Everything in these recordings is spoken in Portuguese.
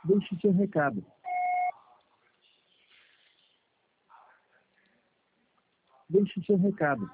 Deixe seu recado. Deixe seu recado.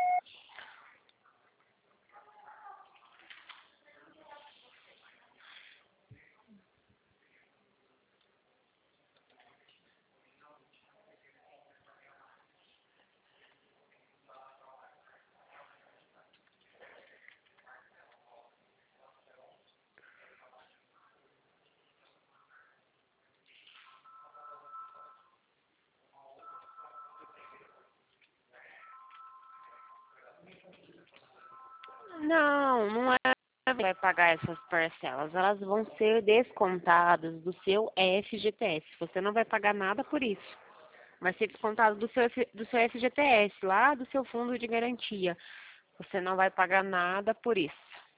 Não, não é que vai pagar essas parcelas. Elas vão ser descontadas do seu FGTS. Você não vai pagar nada por isso. Vai ser descontado do seu FGTS, lá do seu fundo de garantia. Você não vai pagar nada por isso.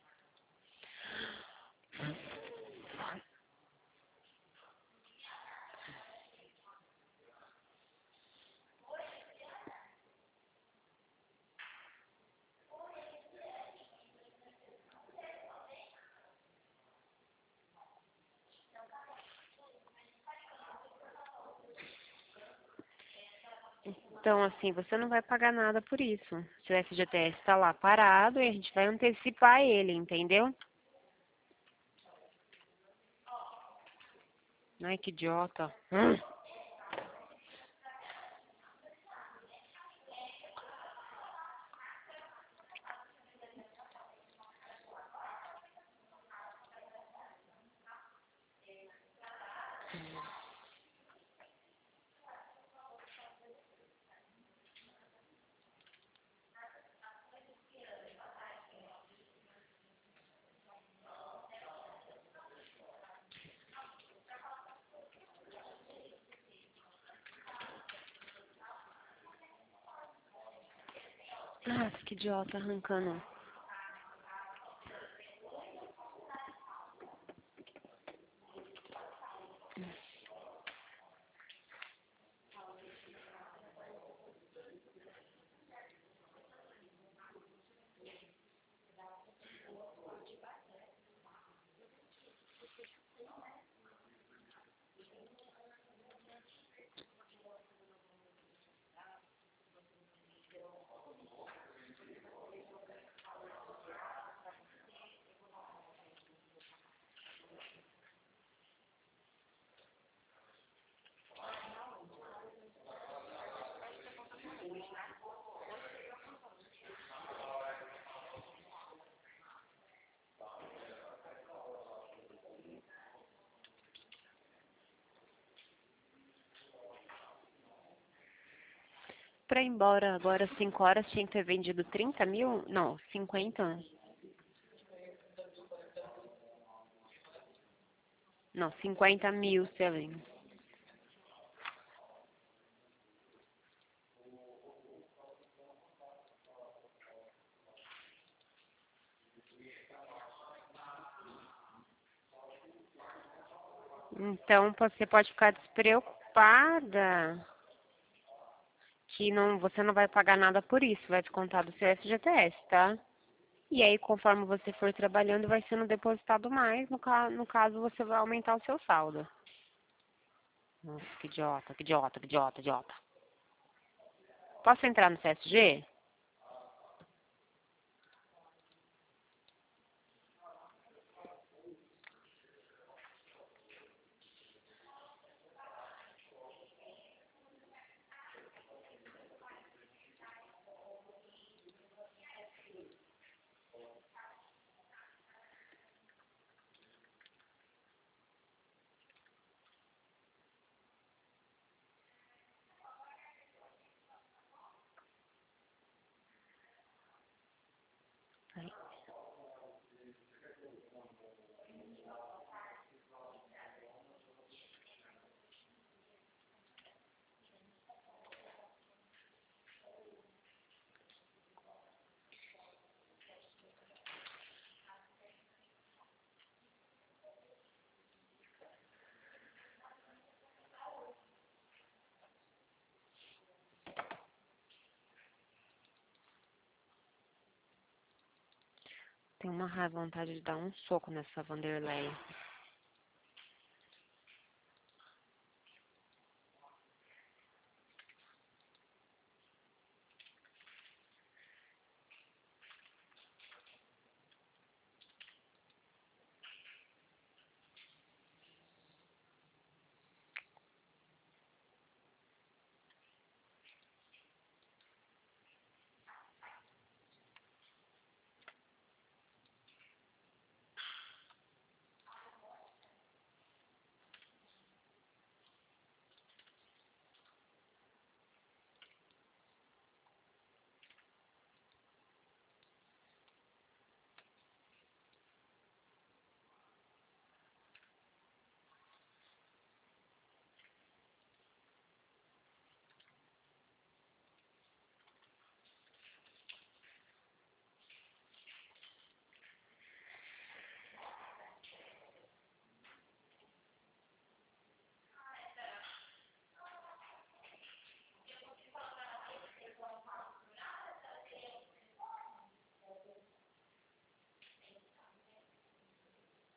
Então, assim, você não vai pagar nada por isso. Seu FGTS está lá parado e a gente vai antecipar ele, entendeu? Ai, que idiota. Nossa, que idiota arrancando. Pra ir embora agora às 5 horas tinha que ter vendido 30 mil? Não, 50. Não, 50 mil, Celinho. Então você pode ficar despreocupada que não, você não vai pagar nada por isso, vai descontar do seu FGTS, tá? E aí, conforme você for trabalhando, vai sendo depositado mais. No caso, você vai aumentar o seu saldo. Nossa, que idiota, que idiota, que idiota, idiota. Posso entrar no CSG? Tenho uma raiva, vontade de dar um soco nessa Vanderlei.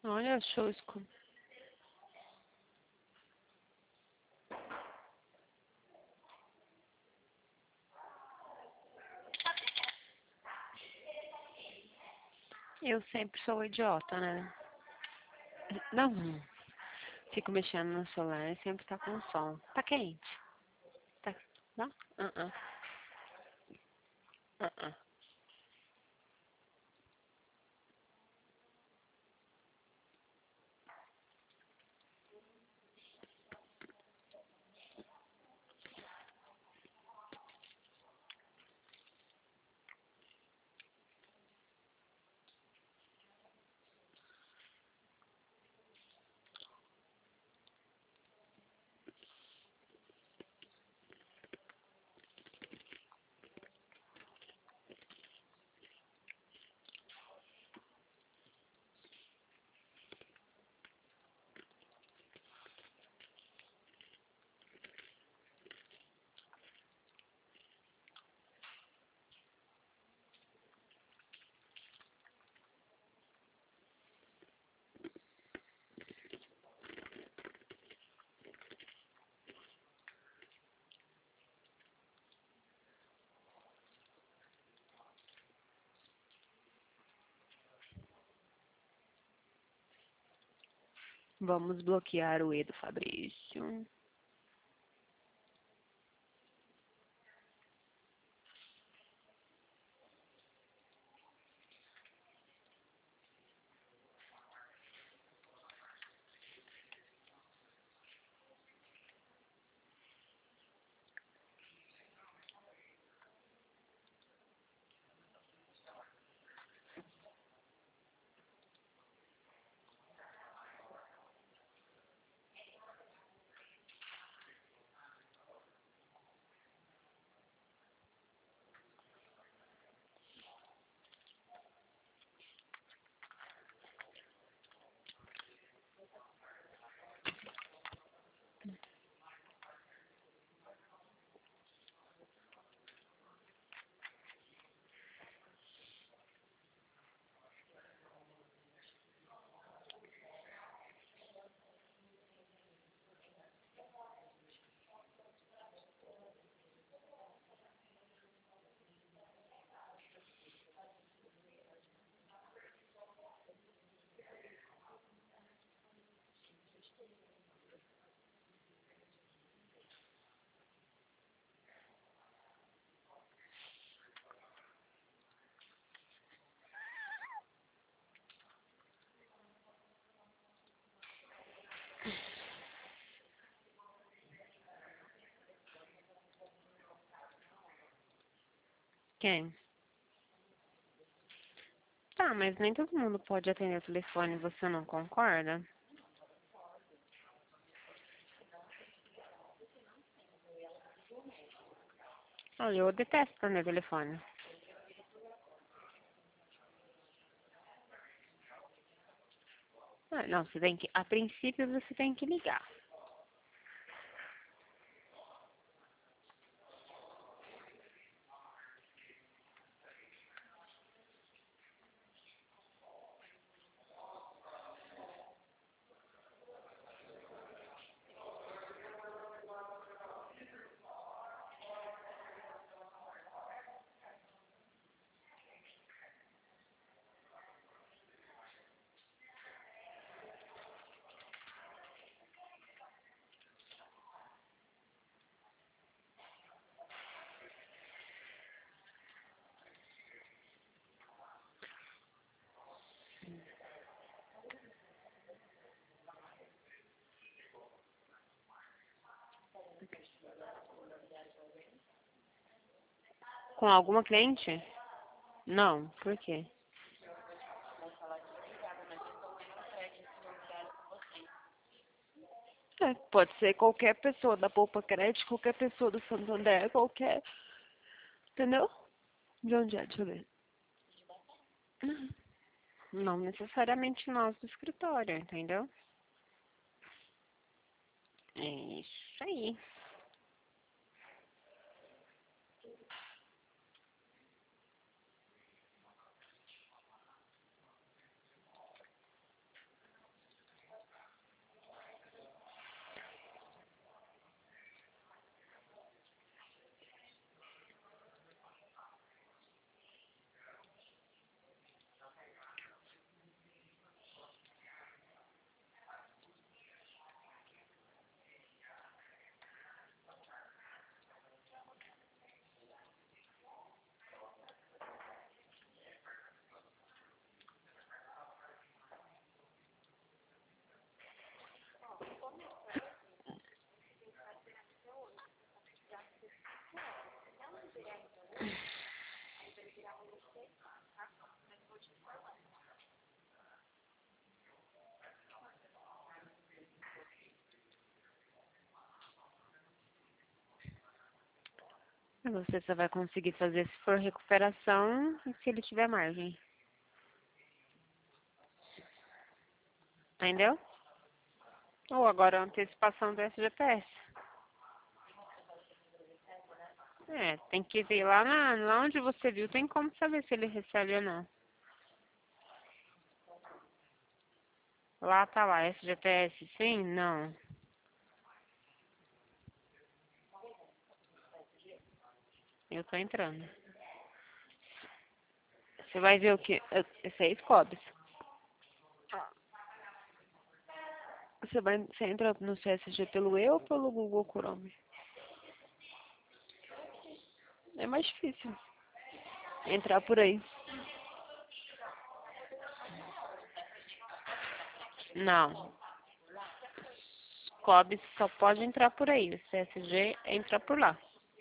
Olha, chusco. Eu sempre sou idiota, né? Não. Fico mexendo no celular e sempre tá com som. Tá quente? Tá. Não? Uh-uh. Uh-uh. Vamos bloquear o E do Fabrício. Quem? Tá, mas nem todo mundo pode atender o telefone, você não concorda? Olha, eu detesto atender o telefone. Ah, não, você tem que, a princípio você tem que ligar. Com alguma cliente? Não, por quê? É, pode ser qualquer pessoa da Poupa Crédito, qualquer pessoa do Santander, qualquer. Entendeu? De onde é? Deixa eu ver. Uhum. Não necessariamente nós do escritório, entendeu? É isso aí. Você só vai conseguir fazer se for recuperação e se ele tiver margem. Entendeu? Ou agora a antecipação do SGPS. Tem que ver lá onde você viu, tem como saber se ele recebe ou não. Lá tá lá, SGPS sim? Não. Eu tô entrando. Você vai ver o que? Esse é Scobs. Você entra no CSG pelo E ou pelo Google Chrome? É mais difícil entrar por aí. Não. Scobs só pode entrar por aí. O CSG entra por lá.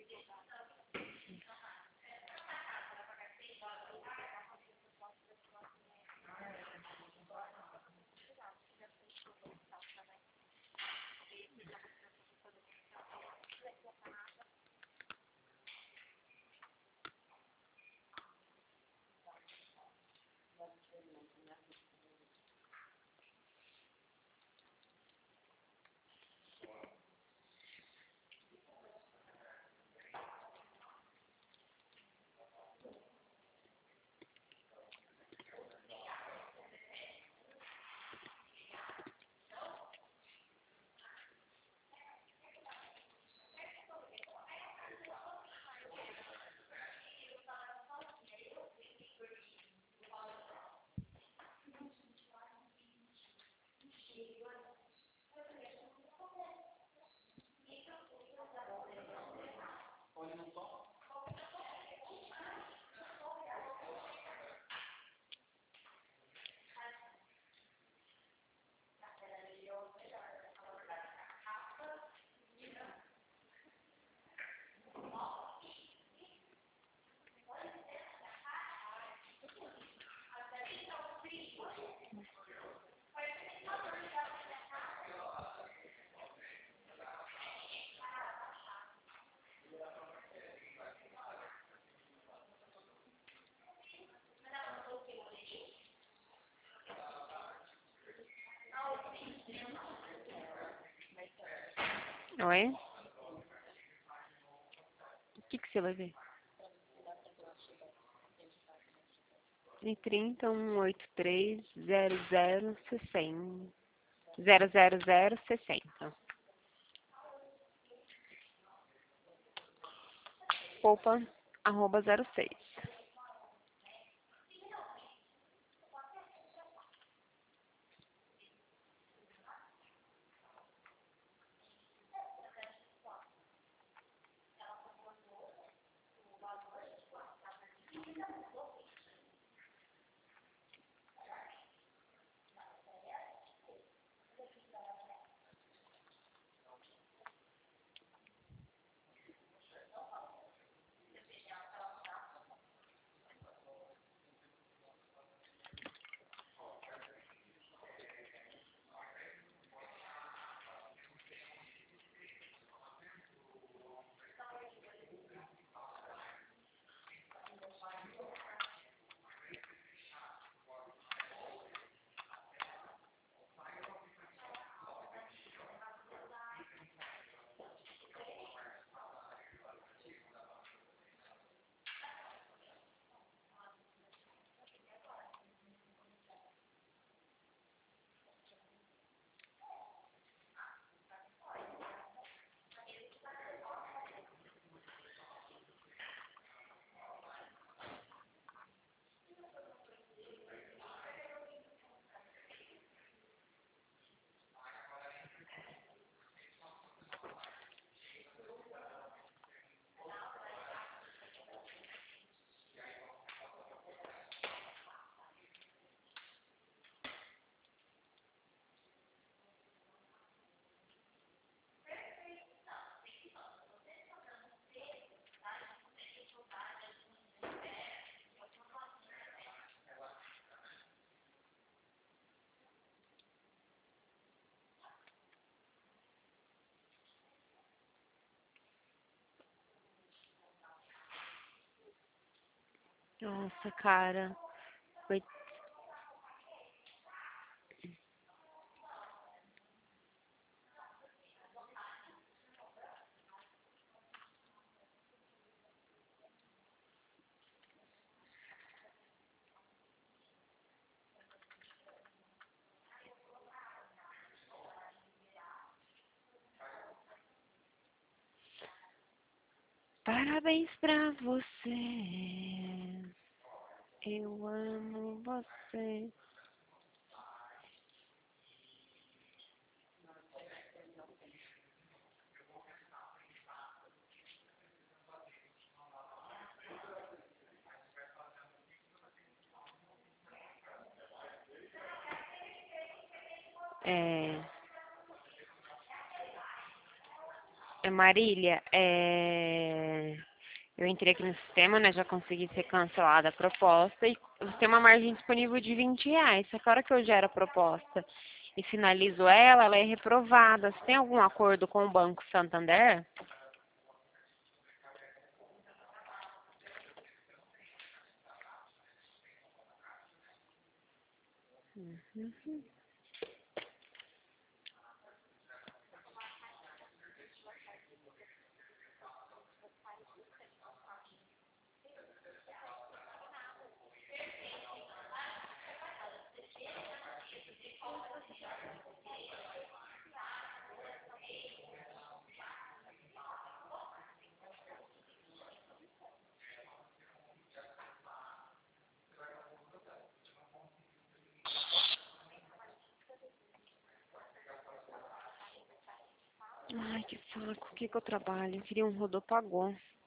Oi? O que você vai ver? E 30 183 00 60. 00060. Poupa, @06. Nossa, cara. Coi- Parabéns pra você. Eu amo você. É, Marília, eu entrei aqui no sistema, né? Já consegui ser cancelada a proposta e você tem uma margem disponível de R$ 20. Só que a hora que eu gero a proposta e finalizo ela, ela é reprovada. Você tem algum acordo com o Banco Santander? Ai, que saco. O que que eu trabalho? Eu queria um rodopagou.